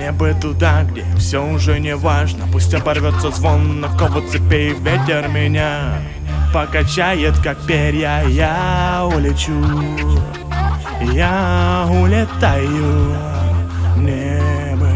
Мне бы туда, где все уже не важно. Пусть оборвется звон на кого цепей. Ветер меня покачает, как перья. Я улечу, я улетаю в небо.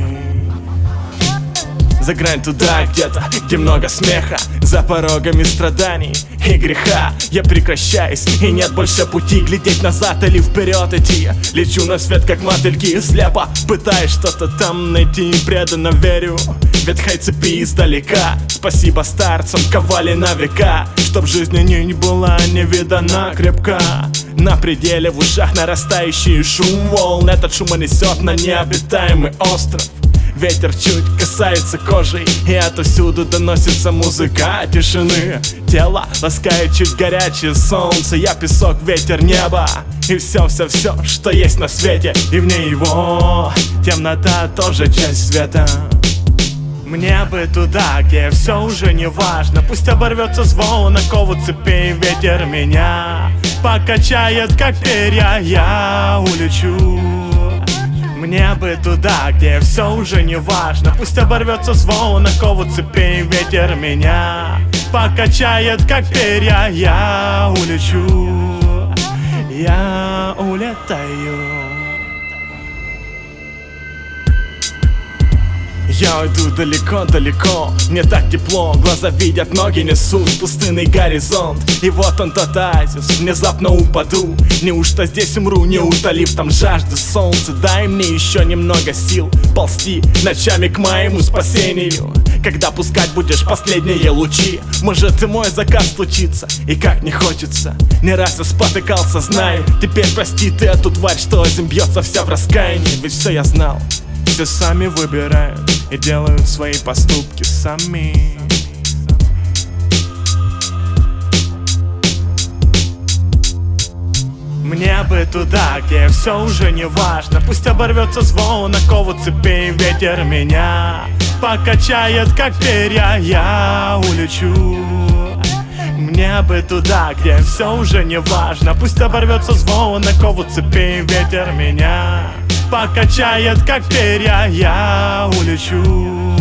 За грань туда где-то, где много смеха, за порогами страданий и греха. Я прекращаюсь, и нет больше пути глядеть назад или вперед идти. Лечу на свет, как мотыльки, слепо пытаюсь что-то там найти. Преданно верю ветхой цепи издалека. Спасибо старцам, ковали на века, чтоб жизнь не была невидана крепка. На пределе, в ушах нарастающий шум волн. Этот шум несет на необитаемый остров. Ветер чуть касается кожи, и отовсюду доносится музыка тишины. Тело ласкает чуть горячее солнце. Я песок, ветер, небо и все-все-все, что есть на свете. И вне его темнота тоже часть света. Мне бы туда, где все уже не важно. Пусть оборвется звон на кову цепей. Ветер меня покачает, как перья. Я улечу. Мне бы туда, где все уже не важно. Пусть оборвется звон на кову цепей. Ветер меня покачает, как перья. Я улечу, я улетаю. Я уйду далеко-далеко, мне так тепло. Глаза видят, ноги несут пустынный горизонт. И вот он тот оазис, внезапно упаду. Неужто здесь умру, не утолив там жажды солнца? Дай мне еще немного сил ползти ночами к моему спасению. Когда пускать будешь последние лучи, может и мой заказ случится. И как не хочется, не раз я спотыкался, знаю. Теперь прости ты эту тварь, что бьется вся в раскаянии. Ведь все я знал, все сами выбирают и делают свои поступки сами. Мне бы туда, где все уже не важно. Пусть оборвется звон на кову цепей. Ветер меня покачает, как перья. Я улечу. Мне бы туда, где все уже не важно. Пусть оборвется звон на кову цепей. Ветер меня покачает, как перья. Я улечу.